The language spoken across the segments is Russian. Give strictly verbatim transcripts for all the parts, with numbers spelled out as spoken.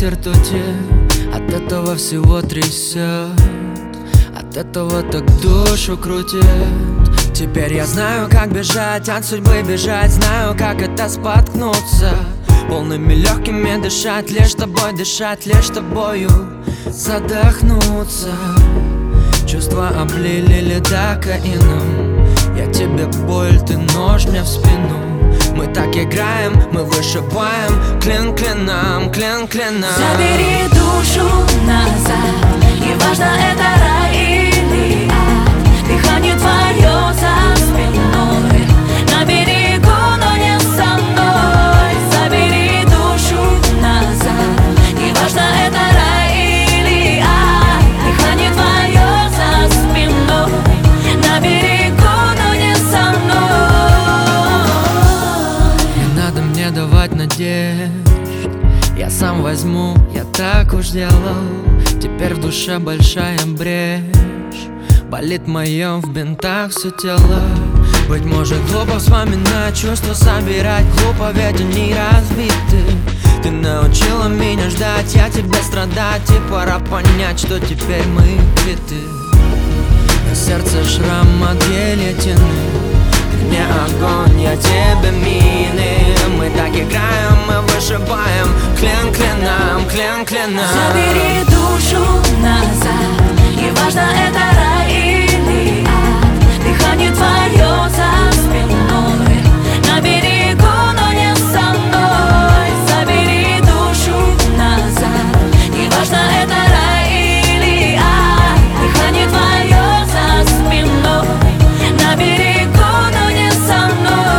ртути, от этого всего трясет, от этого так душу крутит. Теперь я знаю, как бежать от судьбы, бежать, знаю, как это споткнуться, полными легкими дышать, лишь тобой дышать, лишь тобою задохнуться. Чувства облили ледокаином, я тебе боль, ты нож мне в спину. Мы так играем, мы вышибаем клин клином, клин клином. Забери душу назад, неважно, это рай или ад. Дыхание твое за спиной, на берегу, но не со мной. Забери душу назад, неважно, это рай или ад. Дыхание твое за спиной, на берегу, но не со мной. Не надо мне давать надежд, я сам возьму, я так уж делал. Теперь в душе большая брешь, болит в моем в бинтах все тело. Быть может, глупо вспоминать чувства, собирать глупо, ведь они разбиты. Ты научила меня ждать, я тебе страдать, и пора понять, что теперь мы квиты. На сердце шрам от гильотины, ты мне огонь, я тебе мины. Мы так играем, мы вышибаем клин клином, клин клином. Забери душу назад, неважно, это рай или ад. Дыхание твое за спиной, на берегу, но не со мной. Забери душу назад, неважно, это рай или ад. Дыхание твое за спиной, на берегу, но не со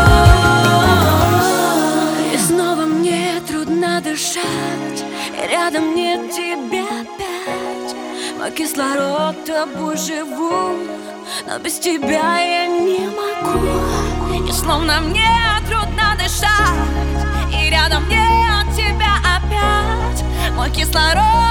мной. И снова мне трудно дышать, и рядом нет тебя опять. Мой кислород тобой живу, но без тебя я не могу. И словно мне трудно дышать, и рядом нет тебя опять. Мой кислород